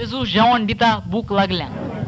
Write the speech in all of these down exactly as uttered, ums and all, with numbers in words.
जेजू जेवण दिता भूक लागल्या.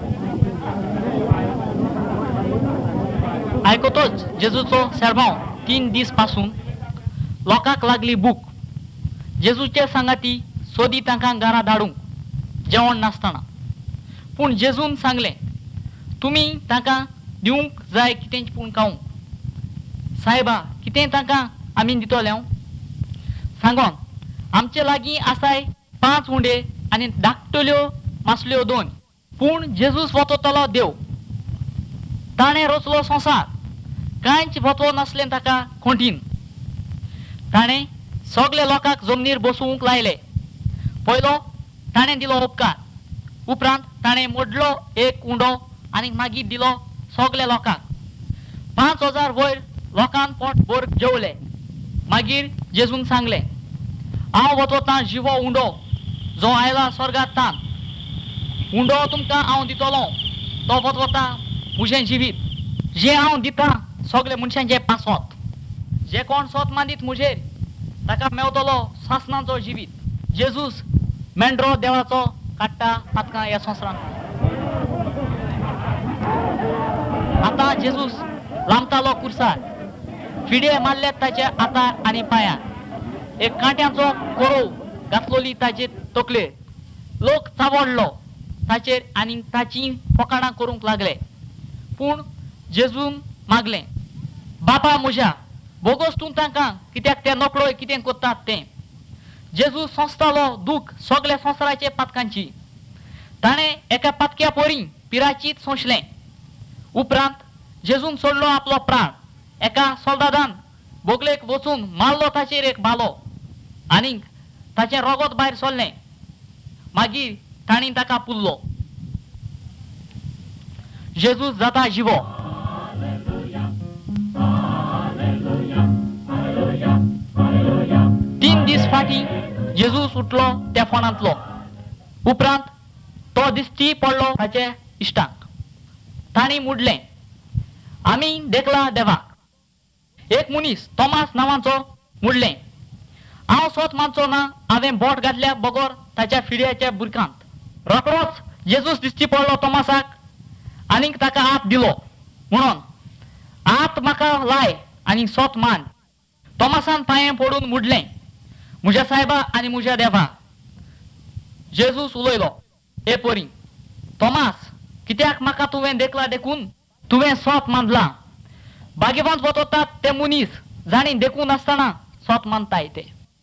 आयकतोच जेजूचो सेर्भांव तीन दीस पासून लोकांक लागली भूक. जेजूचे सांगाती सोदी तांकां घरा धाडूंक जेवण नासतना. पूण जेजून सांगलें, तुमी तांकां दिवंक जाय कितें पूण खावंक. सायबा, कितें तांकां आमी दितले? सांगोन, आमचे लागीं आसाय पांच उंडे आनी धाकटल्यो मासल्यो दोन. पूण जेजूस वतलो देव. ताणें रचलो संवसार, कांयच वतो नासलें ताका खोंटीन. ताणें सगळे लोकांक जमनीर बसूंक लायले. पयलो ताणें दिलो उपकार. उपरांत ताणें मोडलो एक उंडो आनी मागीर दिलो सगल्या लोकांक. पांच हजार वयर लोकांक पोट भर जेवले. मागीर जेजून सांगलें, हांव वता जिवो उंडो जो आयला स्वर्गांतल्यान. उंडो तुमकां हांव दितलो, तो वता म्हजें जिवीत. जें हांव दितां सगल्या मनशांचें पासवत. जे कोण सोत मांदीत म्हजेर ताका मेवतलो सासणाचो जिवीत. जेजूस मेंढरो देवाचो काडटा पातकां ह्या संवसारांत. आतां जेजूस लांबतालो कुर्सार. फिडे मारल्यात ताच्या हातार आनी पांयार. एक कांट्याचो कोरो घातलोली ताचे तकलेर. लोक चावडलो ताचेर आनी ताची फकाणां करूंक लागले. पूण जेजून मागलें, बापा म्हज्या, बोगोस तूं तांकां कित्याक ते नकळोय कितें कोत्तात तें. जेजू सोंसतालो दूख सगल्या संवसाराचे पातकांची. ताणें एका पातक्या पोरी पिराचीत सोंसलें. उपरांत जेजून सोडलो आपलो प्राण. एका सोल्दादान बोगलेक वचून मारलो ताचेर एक भालो आनीक ताचें रगत भायर सरलें. मागीर तांणी ताका पुल्लो. जेजूस जाता जिवो. तीन दीस फाटीं जेजूस उठलो त्या फोंडांतलो. उपरांत तो दिश्टी पडलो ताच्या इश्टांक. तांणी मुडलें, आमी देखला देवाक. एक मनीस तोमास नांवाचो मुडलें, हांव सोत मानचो ना, हांवें बोट घातल्या बगोर ताच्या फिड्याच्या बुरकांत. रोखडोच जेजूस दिश्टी पडलो तोमासाक आनीक ताका हात दिलो म्हणून, हात म्हाका लाय आनी सोत मान. तोमासान पांये पडून मुडलें, म्हज्या सायबा आनी म्हज्या देवा. जेजूस उलयलो, हे पोरी, तोमास, कित्याक म्हाका तुवें देखला देखून तुवें सोत मानला. बागेवांत वतात ते मनीस जाणी देखून आसतना सोत मानताय ते.